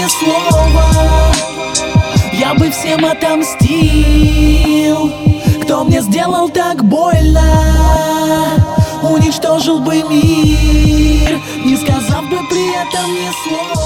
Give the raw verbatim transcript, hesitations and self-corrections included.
слова. Я бы всем отомстил, кто мне сделал так больно. Уничтожил бы мир, не сказав бы при этом ни слова.